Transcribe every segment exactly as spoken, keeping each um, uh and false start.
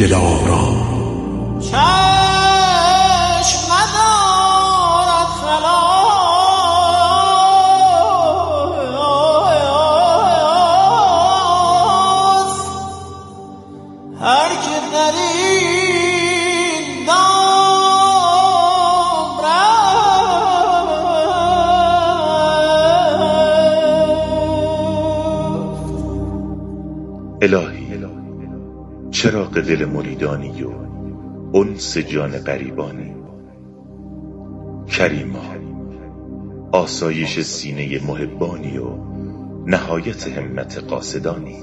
دلارام. چشم ندارد خلاص هر که در این دام رفت. الهی چراغ دل مریدانی و انس جان غریبانی، کریما آسایش سینه محبانی و نهایت همت قاصدانی.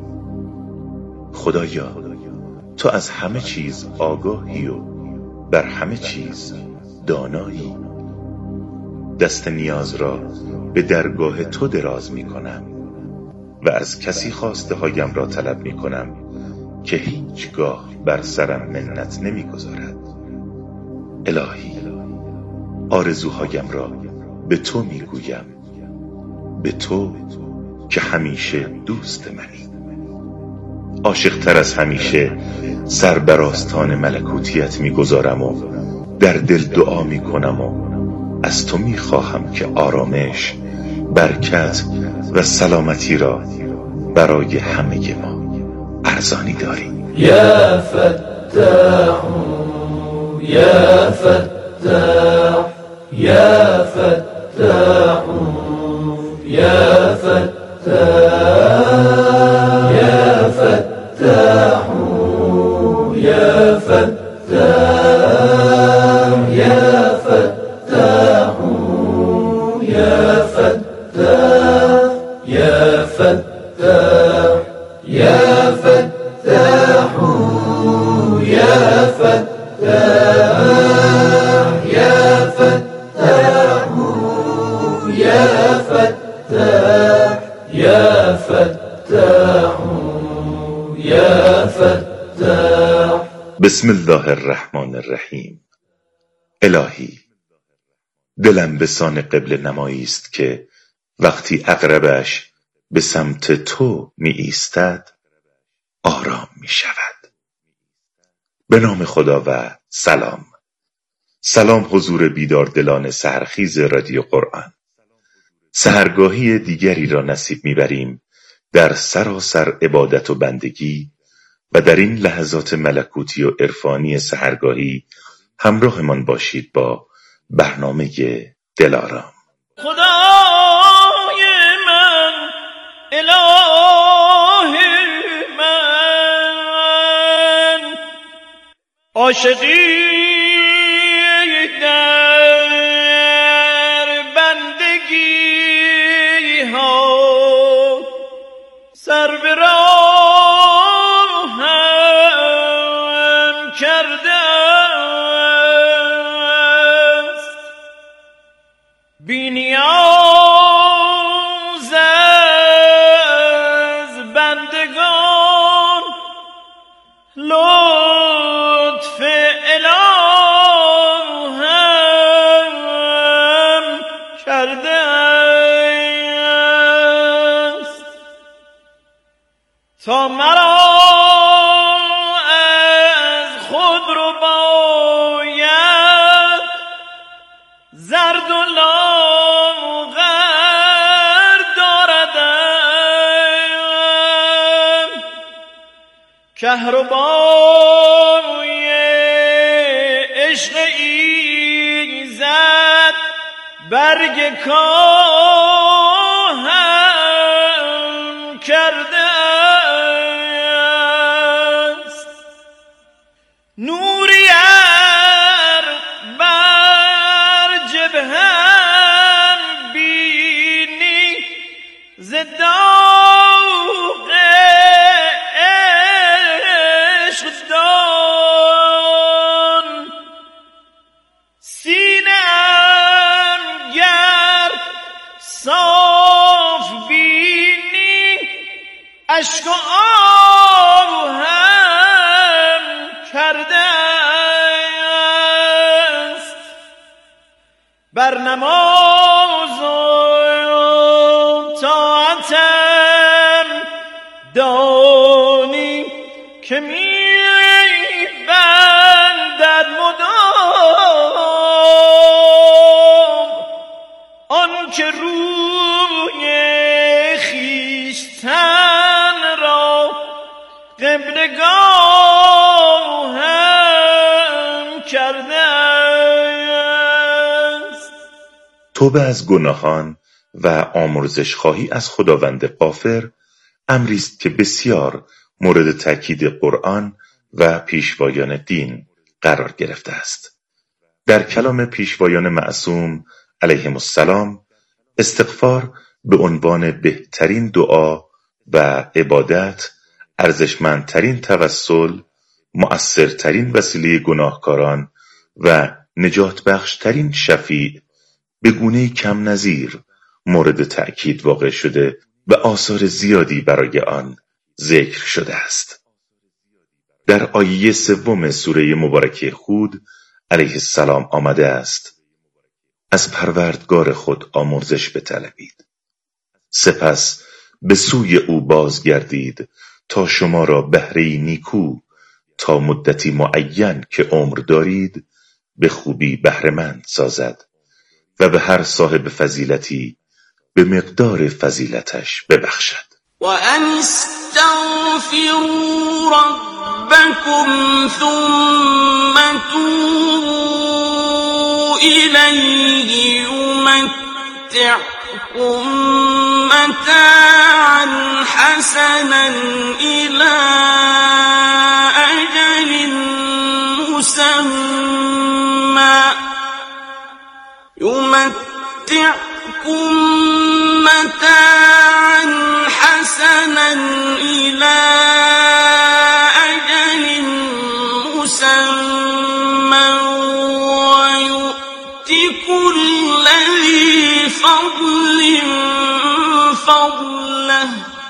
خدایا تو از همه چیز آگاهی و بر همه چیز دانایی. دست نیاز را به درگاه تو دراز می کنم و از کسی خواسته هایم را طلب می کنم که هیچگاه بر سرم منت نمی گذارد. الهی آرزوهایم را به تو می گویم، به تو که همیشه دوست منی. عاشق تر از همیشه سر بر آستان ملکوتیت می گذارم و در دل دعا می کنم و از تو می خواهم که آرامش، برکت و سلامتی را برای همه ما ارزانی داری. یا فتاح یا فتاح یا فتاح یا فتاح یا فتاح یا فتاح یا فتاح یا فتاح یا فتاح یا فتاح یا فتاح یا فتاح یا فتاح یا فتاح یا فتاح. بسم الله الرحمن الرحیم. الهی دلم به سان قبل نمایی است که وقتی عقربش به سمت تو می ایستد آرام می شود. به نام خدا و سلام. سلام حضور بیدار دلان سحرخیز رادیو قرآن. سحرگاهی دیگری را نصیب می بریم در سراسر عبادت و بندگی و در این لحظات ملکوتی و عرفانی سحرگاهی همراهمان باشید با برنامه دلارام. خدای من، اله من، عاشقی در بندگی ها سر به راهم کرده است. بی نیاز از بندگان لطف الهم کرده است تا مرا از خود رو باید زرد و لاغر داردم. کهربای عشق ایزد برگ کاهم کرده است. نوری ار بر جبهم بینی ز داغ عشق دان. سینه‌ام گر صاف بینی اشک و آهم کرده است. بر نماز و طاعتم دانی که می بندد مدام آن که روی خویشتن را قبلگاه هم کرده است. توبه از گناهان و آمرزش خواهی از خداوند غافر امری است که بسیار مورد تأکید قرآن و پیشوایان دین قرار گرفته است. در کلام پیشوایان معصوم علیهم السلام استغفار به عنوان بهترین دعا و عبادت، ارزشمندترین توسل، مؤثرترین وسیله گناهکاران و نجات بخشترین شفیع به گونه‌ای کم نظیر مورد تأکید واقع شده و آثار زیادی برای آن ذکر شده است. در آیه سوم سوره مبارکه هود علیه السلام آمده است: از پروردگار خود آمرزش بطلبید، سپس به سوی او بازگردید تا شما را بهره‌ای نیکو تا مدتی معین که عمر دارید به خوبی بهره‌مند سازد و به هر صاحب فضیلتی به مقدار فضیلتش ببخشد. و ان استغفروا ربکم ثم توبوا الیه یمتعکم متاعا حسنا الی اجل مسمى يمتعكم متاعا حسنا إلى أجل مسمى ويؤت كل ذي فضل فضله.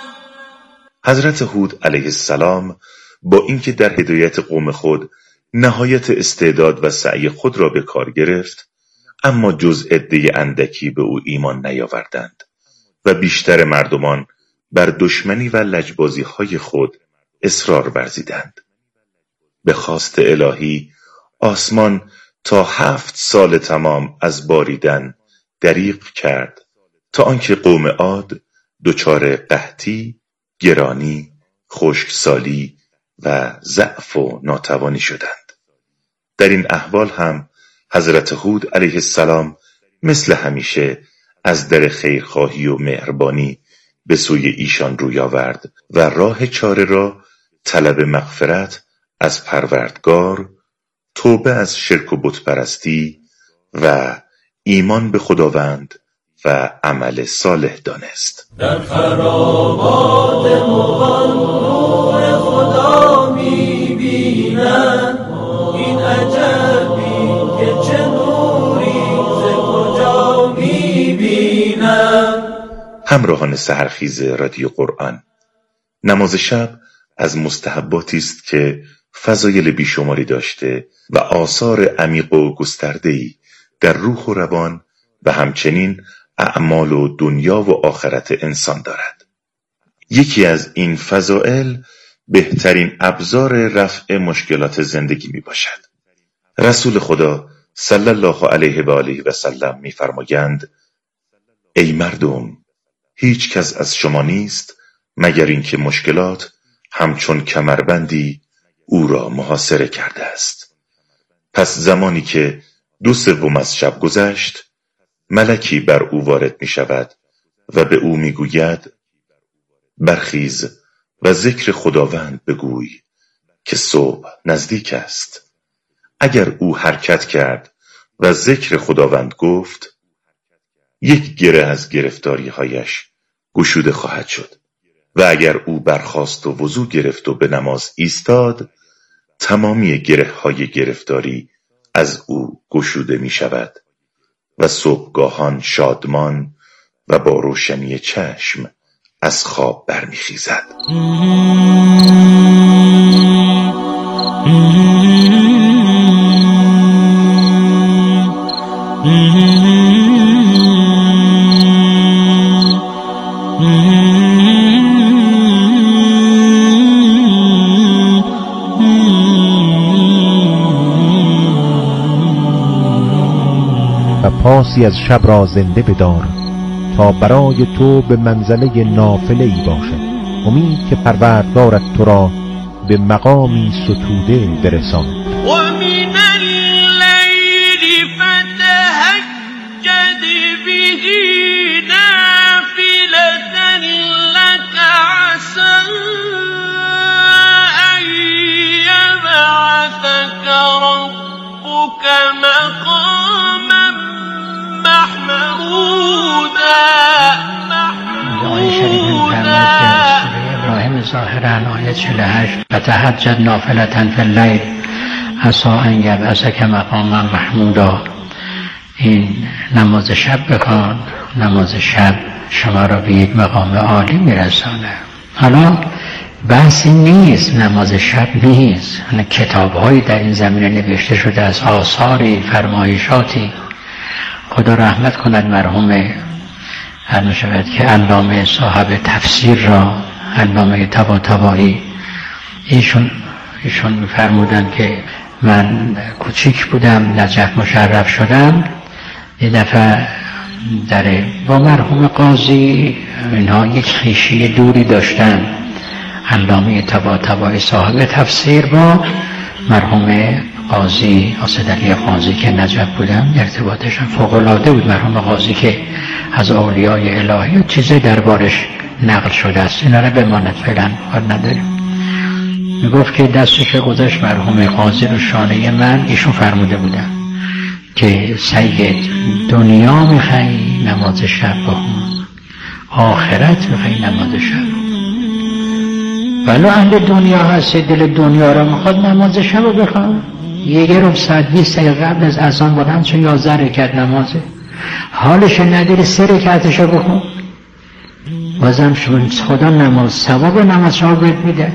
حضرت هود علیه السلام با اینکه در هدایت قوم خود نهایت استعداد و سعی خود را به کار گرفت، اما جز عده اندکی به او ایمان نیاوردند و بیشتر مردمان بر دشمنی و لجبازی های خود اصرار ورزیدند. به خواست الهی آسمان تا هفت سال تمام از باریدن دریغ کرد تا آنکه قوم عاد دچار قحطی، گرانی، خشکسالی و ضعف و ناتوانی شدند. در این احوال هم حضرت هود علیه السلام مثل همیشه از در خیرخواهی و مهربانی به سوی ایشان روی آورد و راه چاره را طلب مغفرت از پروردگار، توبه از شرک و بتپرستی و ایمان به خداوند و عمل صالح دانست. در خرابات مغان نور خدا می‌بینند، این عجبی که چه نوری ز کجا می‌بینند. همراهان سحرخیز رادیو قرآن، نماز شب از مستحباتی است که فضایل بیشماری داشته و آثار عمیق و گسترده‌ای در روح و روان و همچنین اعمال و دنیا و آخرت انسان دارد. یکی از این فضائل بهترین ابزار رفع مشکلات زندگی می باشد. رسول خدا صلی الله علیه و آله و سلم می فرمایند: ای مردم، هیچ کس از شما نیست مگر اینکه مشکلات همچون کمربندی او را محاصره کرده است. پس زمانی که دو سوم از شب گذشت، ملکی بر او وارد می شود و به او می گوید: برخیز و ذکر خداوند بگوی که صبح نزدیک است. اگر او حرکت کرد و ذکر خداوند گفت، یک گره از گرفتاری هایش گشوده خواهد شد و اگر او برخاست و وضو گرفت و به نماز ایستاد، تمامی گره های گرفتاری از او گشوده می شود و صبحگاهان شادمان و با روشنی چشم از خواب برمیخیزد. پاسی از شب را زنده بدار تا برای تو به منزله نافله ای باشد. امید که پروردگارت تو را به مقامی ستوده برساند. ومن الليل فتهجد به نافلة لك عسى أن يبعثك ربك مقاما محمودا. دعای شریف می‌فرماید که سوره ابراهیم ظاهراً آیه چهل و هشت فتهجد نافلة فی اللیل عسی ان یبعثک مقاما محمودا. این نماز شب بکن، نماز شب شما را به یک مقام عالی میرسانه. حالا بحثی نیست، نماز شب نیست، کتاب‌هایی در این زمینه نوشته شده از آثاری، فرمایشاتی. خدا رحمت کند مرحوم هر نشود که علامه صاحب تفسیر را، علامه طباطبایی، ایشون ایشون می‌فرمودند که من کوچیک بودم، نجف مشرف شدم، یه دفعه در با مرحوم قاضی اینها یک خویشی دوری داشتن. علامه طباطبایی صاحب تفسیر با مرحوم قاضی اسدعلی قاضی که نجف بودم ارتباطشان فوق‌العاده بود. مرحوم قاضی که از اولیای الهی چیزی دربارش نقل شده است، اینا را بماند فعلا کار نداریم. میگفت که دستی که گذاشت مرحوم قاضی رو شانه من، ایشون فرموده بودن که سید دنیا میخوای نماز شب بخون، آخرت میخوای نماز شب. ولو اهل دنیا هستی، دل دنیا رو میخواد نماز شب رو بخون، یک ربع ساعت بیست دقیقه قبل از اذان بلند چون یازده رکعت نمازه، حالش نداری سه رکعتش رو بخون، بازم خدا نماز ثواب نماز شما بهت میده.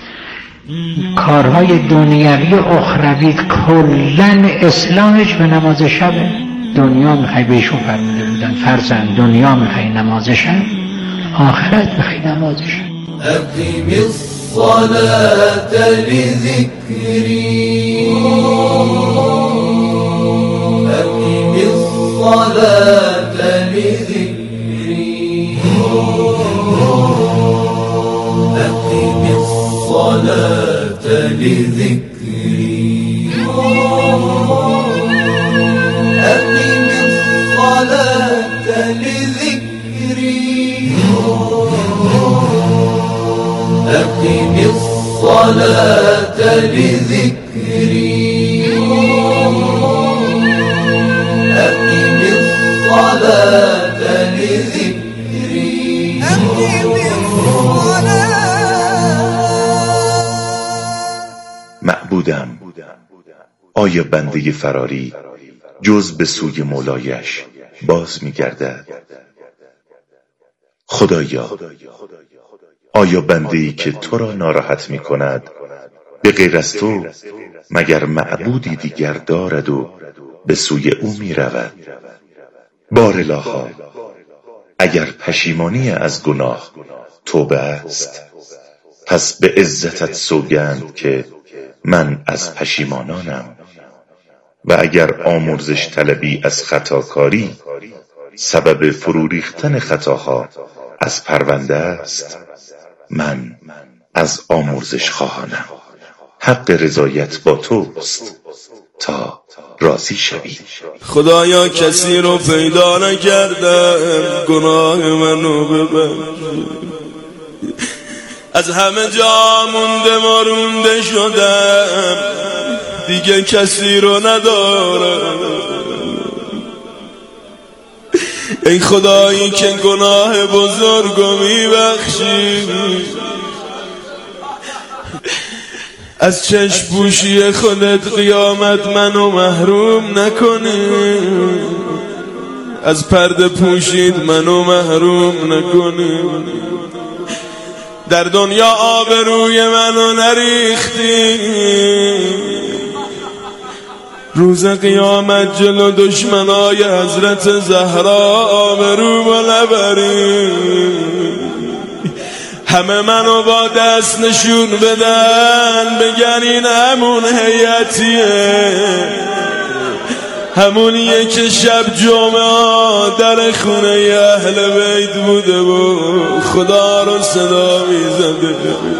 کارهای دنیوی و اخروی کلن اصلاحش به نماز شبه. دنیا میخوای، بهشون فرموده بودن فرزند دنیا میخوای نماز شب، آخرت میخوای نماز شب. أقم الصلاة لذكري أقم الصلاة لذكري أقم الصلاة لذكري أقم الصلاة لذكري أقم الصلاة لذكري أقم الصلاة لذكري معبودم، آیا بنده فراری جز به سوی مولایش باز می گردد؟ خدایا، آیا بنده‌ای که تو را ناراحت می کند به غیر از تو مگر معبودی دیگر دارد و به سوی او می رود؟ بارالها، اگر پشیمانی از گناه توبه است، پس به عزتت سوگند که من از پشیمانانم، و اگر آمرزش طلبی از خطاکاری سبب فرو ریختن خطاها از پرونده است، من از آمرزش خواهانم. حق رضایت با توست تا راضی شوی. خدایا کسی رو پیدا نکردم گناه منو ببخش، از همه جا مونده مارونده شدم، دیگه کسی رو ندارم. ای خدایی که گناه بزرگو میبخشی، از چشم پوشی خودت قیامت منو محروم نکنی، از پرده پوشید منو محروم نکنی. در دنیا آبروی منو نریختی، روز قیامت جلو دشمنای حضرت زهرا آبرو نبری. همه منو با دست نشون بدن، بگن این همون هیئتیه، همونیه که شب جمعه در خونه اهل بیت بوده و خدا رو صدا میزده.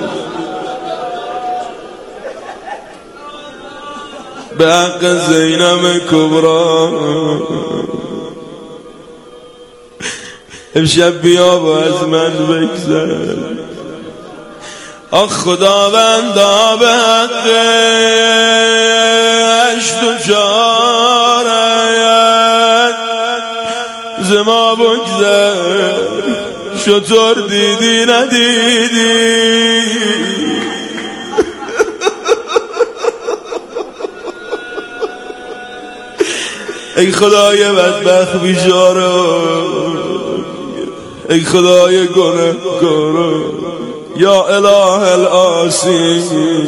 به حق زینب کبرا امشب بیا و از من بگذر. آخ خداوندا به حق هشت و چارت ز ما بگذر. شطور دیدی ندیدی ای خدای بدبخت بیچاره، ای خدای گنهکار، یا اله الآسی.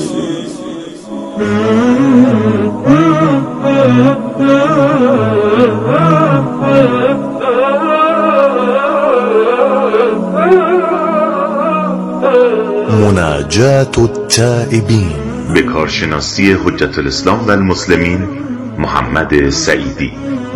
مناجات التائبین به کارشناسی حجت الاسلام و المسلمین محمد سعیدی.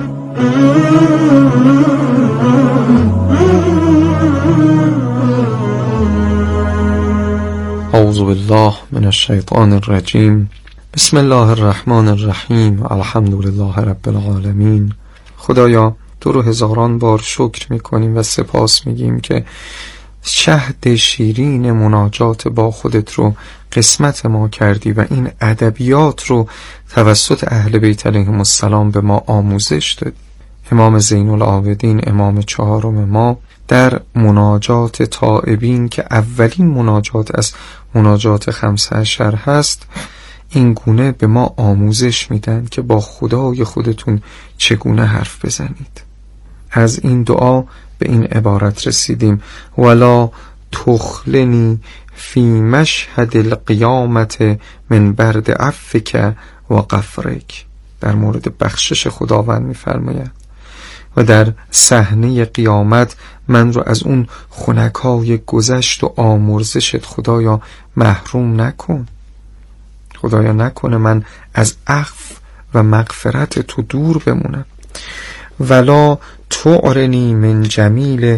اعوذ بالله من الشیطان الرجیم. بسم الله الرحمن الرحیم. الحمدلله رب العالمین. خدایا تو رو هزاران بار شکر میکنیم و سپاس میگیم که شهد شیرین مناجات با خودت رو قسمت ما کردی و این ادبیات رو توسط اهل بیت علیهم السلام به ما آموزش دادی. امام زین العابدین، امام چهارم ما، در مناجات تائبین که اولین مناجات از مناجات خمسه عشر هست، این گونه به ما آموزش میدن که با خدای خودتون چگونه حرف بزنید. از این دعا به این عبارت رسیدیم: ولا تخلنی فی مشهد القیامت من برد عفک و غفرک. در مورد بخشش خداوند می‌فرماید و در صحنه قیامت من رو از اون خنکای گذشت و آمرزشت خدایا محروم نکن. خدایا نکنه من از عفو و مغفرت تو دور بمونم. ولا تعرنی من جمیل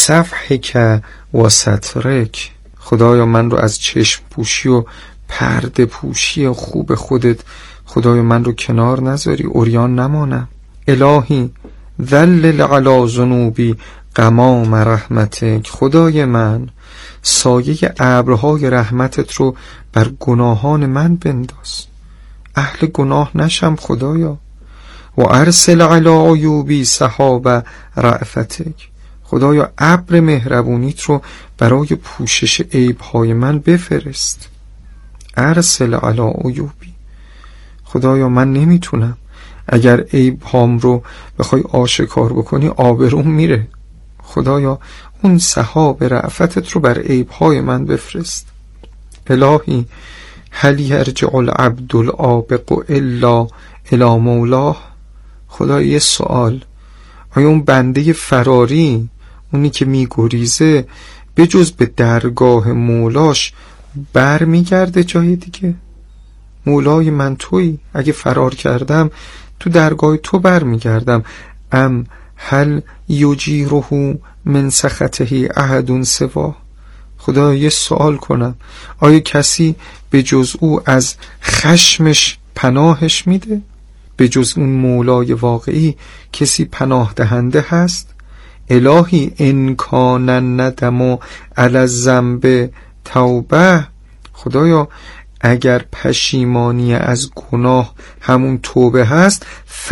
صفحک و سترک. خدایا من رو از چشم پوشی و پرده پوشی خوب خودت خدایا من رو کنار نذاری، عریان نمانم. الهی ذلل علی ذنوبی غمام رحمتک. خدای من سایه ابرهای رحمتت رو بر گناهان من بنداز، اهل گناه نشم خدایا. و ارسل علی عیوبی سحاب رأفتک. خدایا ابر مهربونیت رو برای پوشش عیبهای من بفرست. ارسل علی عیوبی. خدایا من نمیتونم، اگر عیبهام رو بخوای آشکار بکنی آبروم میره. خدایا اون سحاب رأفتت رو بر عیبهای من بفرست. الهی هل یرجع العبد العابق الا الی مولاه. خدایا یه سوال، آیا اون بنده فراری، اونی که میگریزه، به جز به درگاه مولاش بر میگرده جای دیگه؟ مولای من تویی، اگه فرار کردم تو درگاه تو بر میگردم. ام هل یجیره من سخطه احد سوا. خدا یه سوال کنم، آیا کسی به جز او از خشمش پناهش میده؟ به جز اون مولای واقعی کسی پناه دهنده هست؟ الهی ان کان الندم علی الذنب توبه. خدایا اگر پشیمانی از گناه همون توبه هست،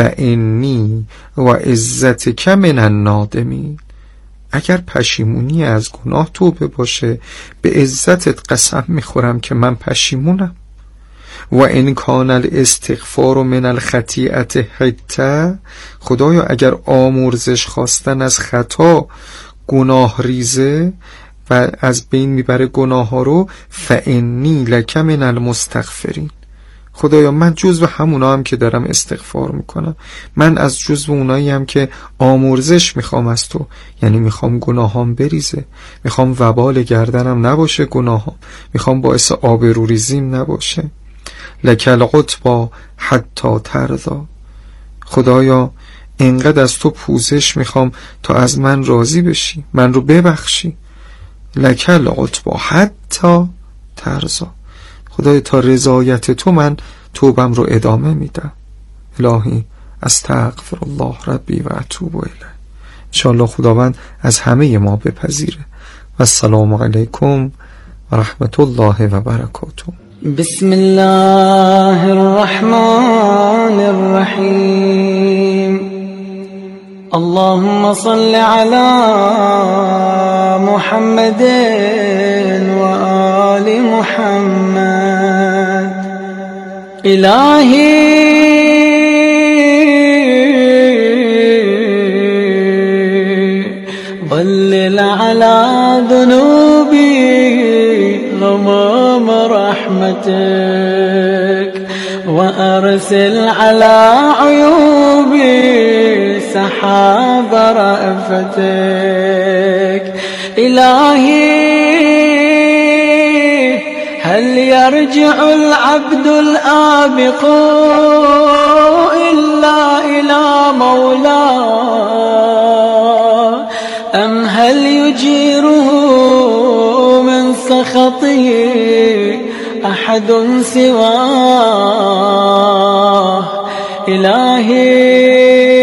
فانی و عزتک من النادمین. اگر پشیمونی از گناه توبه باشه، به عزتت قسم میخورم که من پشیمونم. و ان کان الاستغفار من الخطیئه حته. خدایا اگر آمرزش خواستن از خطا گناه ریزه و از بین میبره گناه ها رو، فانی لک من المستغفرین. خدایا من جزو همونا هم که دارم استغفار میکنم، من از جزو اونایی هم که آمرزش میخوام از تو، یعنی میخوام گناهام بریزه، میخوام وبال گردنم نباشه گناهام، میخوام باعث آبروریزیم نباشه. لک العتبی حتی ترضا. خدایا اینقدر از تو پوزش میخوام تا از من راضی بشی، من رو ببخشی. لکل عتبا حتی ترضا. خدای تا رضایت تو من توبم رو ادامه میدم. الهی استغفر الله ربی و اتوب الیه. انشاءالله خداوند از همه ما بپذیره. و السلام علیکم و رحمت الله و برکاته. بسم الله الرحمن الرحیم. اللهم صل على محمد و آل محمد. الهی ظلل على ذنوبي غمام رحمتك وأرسل على عيوبي سحاب رأفتك. إلهي هل يرجع العبد الآبق إلا إلى مولاه أم هل يجيره من سخطه أحد سواه؟ إلهي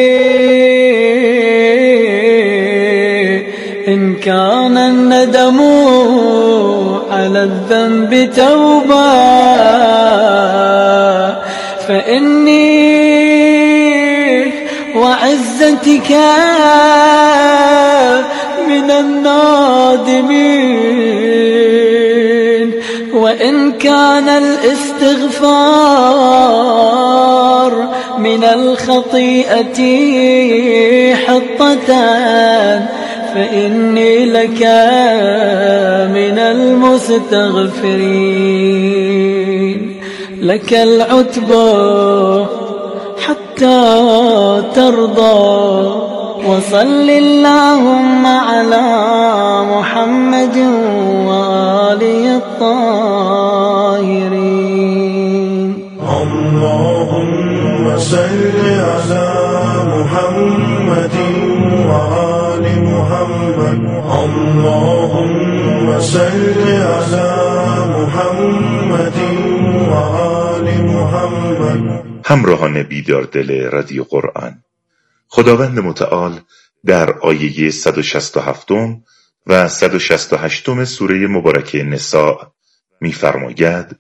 إن كان الندم على الذنب توبة فإني وعزتك من النادمين. وإن كان الاستغفار من الخطيئة حطة فإني لك من المستغفرين. لك العتبى حتى ترضى. وصل اللهم على محمد وآله الطاهرين. اللهم صل على محمد وآل محمد. اللهم صل على محمد وآل محمد. همراهان بیدار دل رادیو قرآن، خداوند متعال در آیه صد و شصت و هفت و صد و شصت و هشت سوره مبارکه نساء می‌فرماید: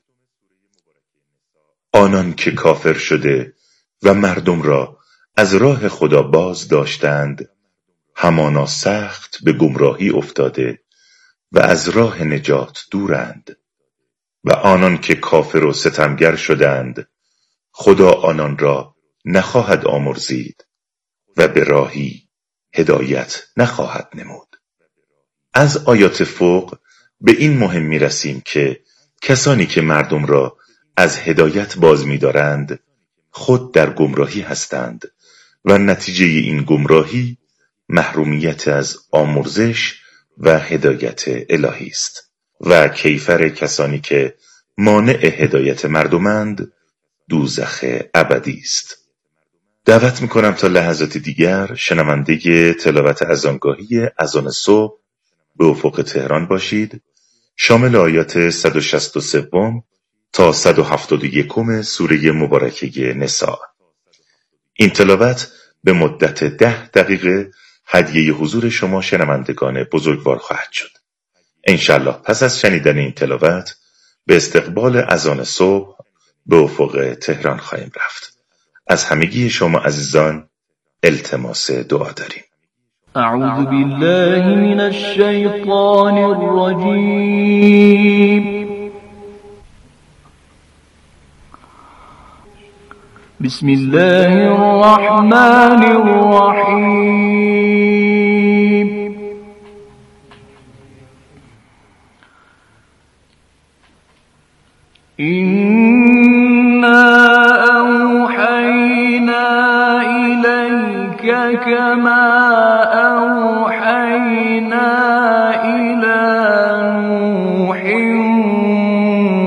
آنان که کافر شده و مردم را از راه خدا باز داشتند، همانا سخت به گمراهی افتاده و از راه نجات دورند. و آنان که کافر و ستمگر شدند، خدا آنان را نخواهد آمرزید و به راهی هدایت نخواهد نمود. از آیات فوق به این مهم می رسیم که کسانی که مردم را از هدایت باز می دارند خود در گمراهی هستند و نتیجه این گمراهی محرومیت از آمرزش و هدایت الهی است. و کیفر کسانی که مانع هدایت مردمند دوزخ ابدی است. دعوت میکنم تا لحظات دیگر شنونده تلاوت اذانگاهی اذان صبح به افق تهران باشید، شامل آیات صد و شصت و سه تا صد و هفتاد و یک سوره مبارکه نساء. این تلاوت به مدت ده دقیقه هدیه حضور شما شنوندگان بزرگوار خواهد شد. انشالله پس از شنیدن این تلاوت به استقبال اذان صبح به افق تهران خواهیم رفت. از همگی شما عزیزان التماس دعا داریم. اعوذ بالله من الشیطان الرجیم. بسم الله الرحمن الرحیم. إنا أوحينا إليك كما أوحينا إلى نوح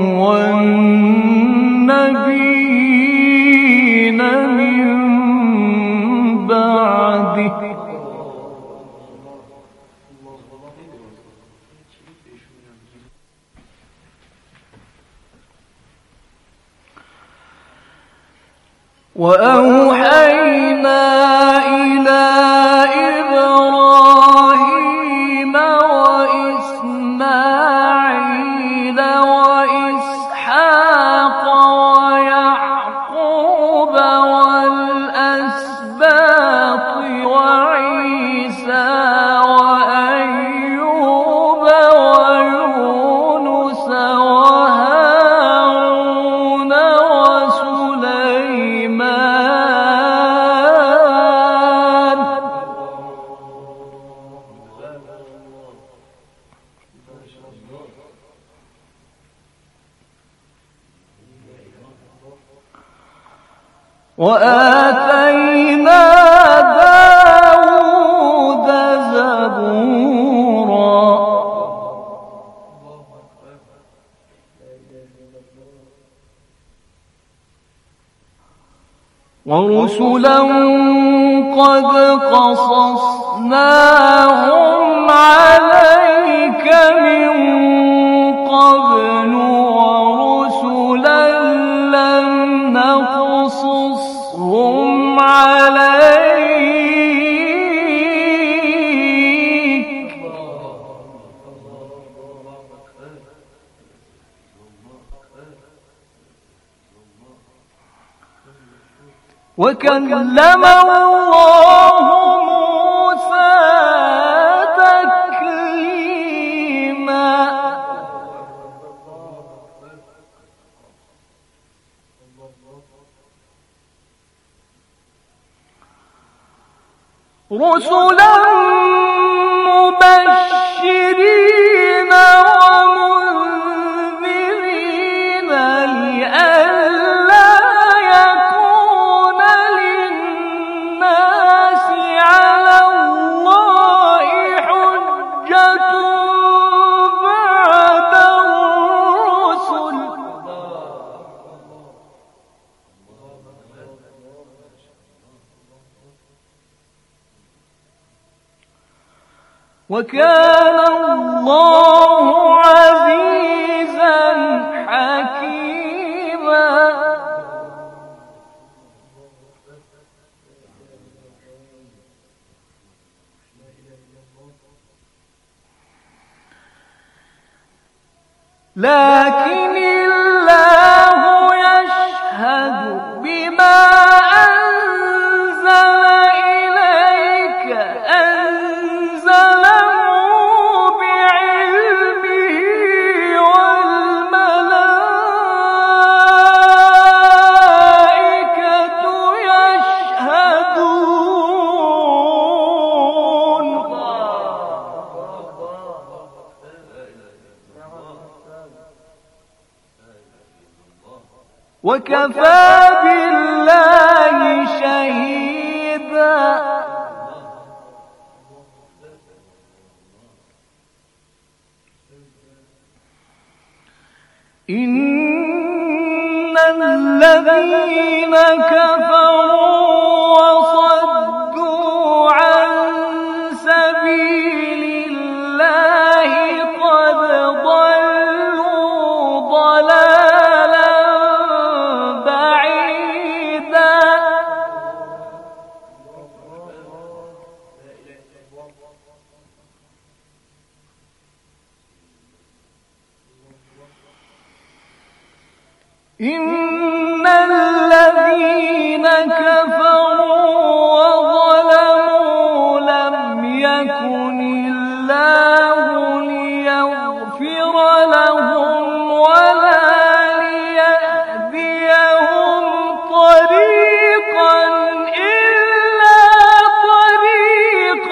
والنبيين من وأوحينا إلى إبراهيم وإسماعيل وإسحاق ويعقوب والأسباط وعيسى وأيوب ويونس وهارون وسليمان وآتينا داود زبورا ورسلا قد قصصناهم عليك من قبل ورسلا لم نقصصهم عليك وكلم الله موسى تكليما رسلا مبشرين ومنذرين لئلا يكون للناس على الله حجة بعد الرسل وكان الله عزيزا حكيما لكن الله يشهد بما أنزل إليك أنزله بعلمه والملائكة يشهدون وكفى بالله شهيدا إن الذين كفروا وصدوا عن سبيل الله قد ضلوا ضلالا بعيدا إن الذين كفروا وظلموا لم يكن الله ليغفر لهم ولا ليهديهم طريقا إلا طريق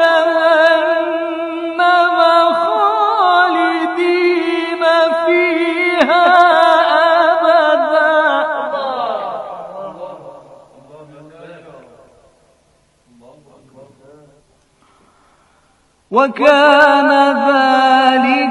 جهنم خالدين فيها وكان ذلك